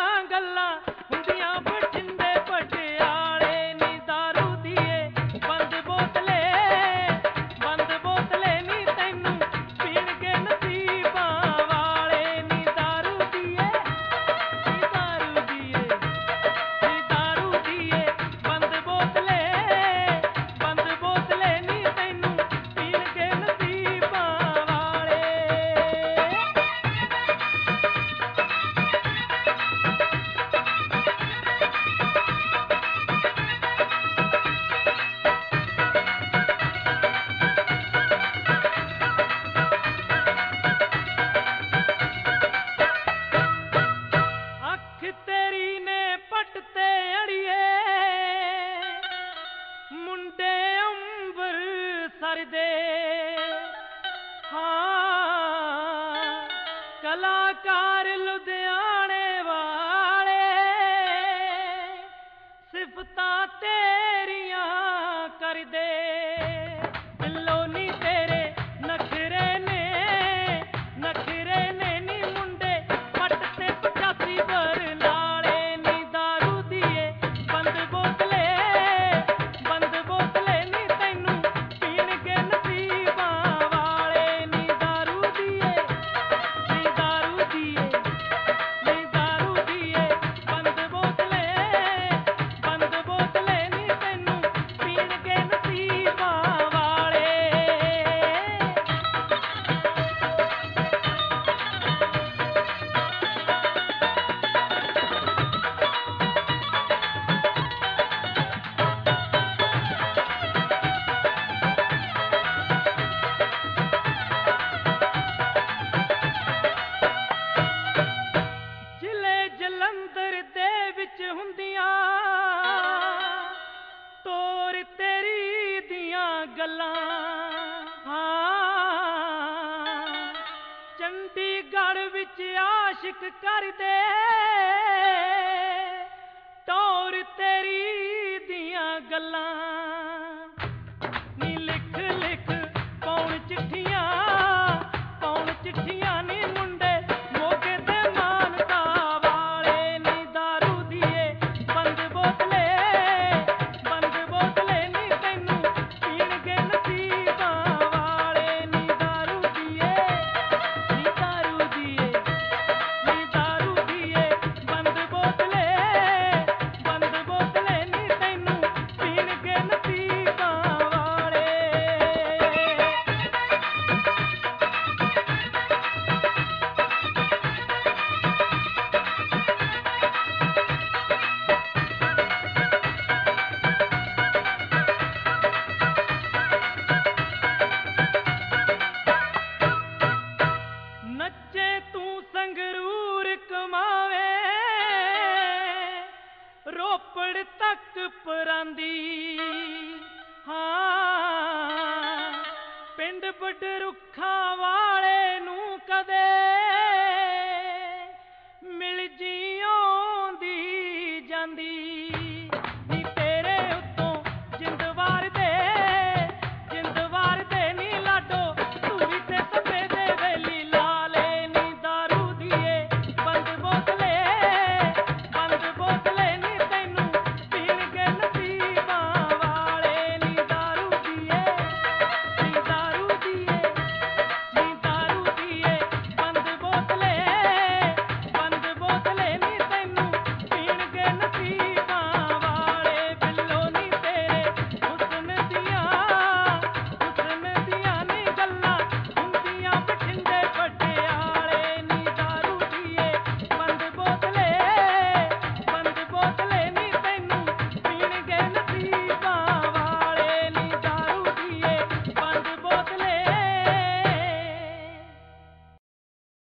ਗੱਲਾਂ ਹੁੰਦੀਆਂ ਬਠਿੰਡੇ ਪਟਿਆਲੇ ਨੀ ਦਾਰੂ ਦੀਏ ਬੰਦ ਬੋਤਲੇ ਨੀ ਤੈਨੂੰ ਪੀਣਗੇ ਨਸੀਬਾਂ ਵਾਲੇ ਨੀ ਦਾਰੂ ਦੀਏ ਬੰਦ ਬੋਤਲੇ ਨੀ ਤੈਨੂੰ ਪੀਣਗੇ ਨਸੀਬਾਂ ਵਾਲੇ। ਅੱਖ ਤੇਰੀ ਨੇ ਪੱਟ ਤੇ ਅੜੀਏ ਮੁੰਡੇ ਅੰਬਰਸਰ ਦੇ ਹਾਂ ਕਲਾਕਾਰ ਲੁਧਿਆਣੇ ਵਾਲੇ ਸਿਫਤਾਂ ਤੇਰੀਆਂ ਕਰਦੇ ਦਿਲੋਂ ਨੀ ਤੇਰੇ ਨਖਰੇ ਨੇ ਨੀ ਮੁੰਡੇ ਪੱਟ ਤੇ 85 ਬਰਨਾਲੇ ਨੀ ਦਾਰੂ ਦੀਏ ਬੰਦ ਬੋਤਲੇ ਨੀ ਤੈਨੂੰ ਪੀਣਗੇ ਨਸੀਬਾਂ ਵਾਲੇ ਨੀ ਦਾਰੂ ਦੀਏ ਬੰਦ ਬੋਤਲੇ ਨੀ ਤੈਨੂੰ ਪੀਣਗੇ ਨਸੀਬਾਂ ਵਾਲੇ। ਜ਼ਿਲ੍ਹੇ ਜਲੰਧਰ ਦੇ ਵਿੱਚ ਹੁੰਦੀਆਂ ਤੋਰ ਤੇਰੀ ਦੀਆਂ ਗੱਲਾਂ ਹਾਂ ਚੰਡੀਗੜ੍ਹ ਵਿੱਚ ਆਸ਼ਿਕ ਕਰਦੇ ਟੌਰ ਤੇਰੀ ਦੀਆਂ ਗੱਲਾਂ ਨੀ ਲਿਖ ਪਾਉਣ ਚਿੱਠੀਆਂ ਨੀ ਮੁੰਡੇ ਮੋਗੇ ਤੇ ਮਾਨਸਾ ਵਾਲੇ ਨੀ ਦਾਰੂ ਦੀਏ ਬੰਦ ਬੋਤਲੇ ਨੀ ਤੈਨੂੰ ਪੀਣਗੇ ਨਸੀਬਾਂ ਵਾਲੇ ਨੀ ਦਾਰੂ ਦੀਏ ਬੰਦ ਬੋਤਲੇ ਨੀ ਤੈਨੂੰ ਪੀਣਗੇ ਨਸੀਬਾਂ ਵਾਲੇ। ਨੱਚੇ ਤੂੰ ਸੰਗਰੂਰ ਕਮਾਵੇ ਰੋਪੜ ਤੱਕ ਪਰਾਂਦੀ ਹਾਂ ਪਿੰਡ ਬਡਰੁੱਖਾਂ ਵਾਲੇ ਨੂੰ ਕਦੇ